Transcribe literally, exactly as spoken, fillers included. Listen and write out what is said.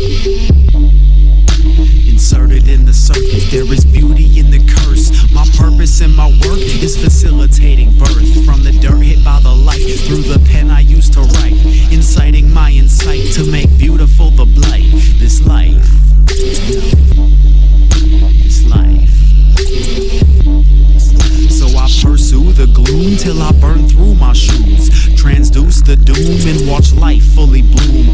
Inserted in the circuit, there is beauty in the curse. My purpose in my work is facilitating birth. From the dirt hit by the light, through the pen I used to write, inciting my insight to make beautiful the blight. This life, this life. So I pursue the gloom till I burn through my shoes, transduce the doom and watch life fully bloom.